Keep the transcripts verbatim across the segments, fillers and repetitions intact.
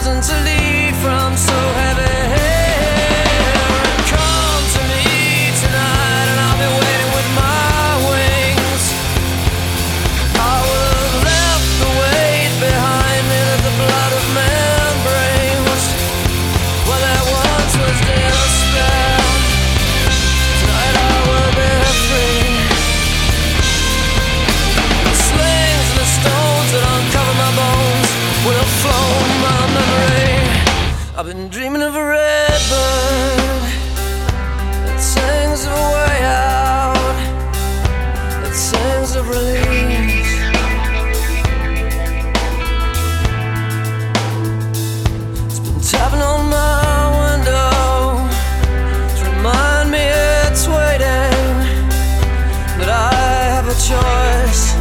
chosen to leave from so heavy. Come to me tonight and I'll be waiting with my wings. I will have left the weight behind me that the blood of man brings. Well, there once was despair. Tonight I will be free. The slings and the stones that uncover my bones will have flown my memory. I've been dreaming of a red bird that sings of a way out, that sings of release. It's been tapping on my window to remind me it's waiting, that I have a choice.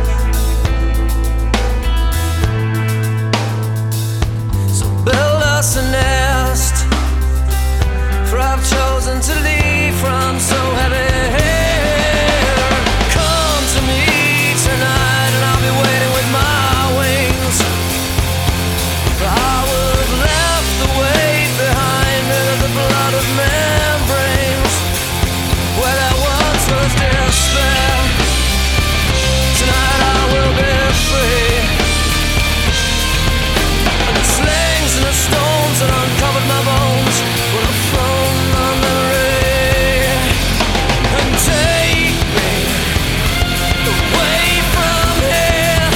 Build us a nest, for I've chosen to leave from so heavy. Come to me tonight and I'll be waiting with my wings. For I will have left the weight behind me that the blood of man brings. Where there once was despair, tonight I will be free. And the stones that uncovered my bones will have flown my memory and take me away from here.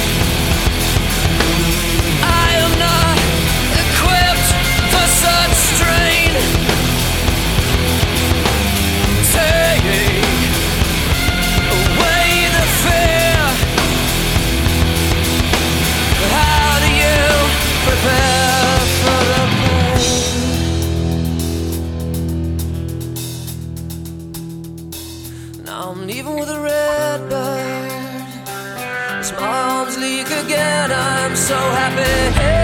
I am not equipped for such strain. Take away the fear. How do you prepare? Now I'm leaving with a red bird. As my arms leak again, I'm so happy.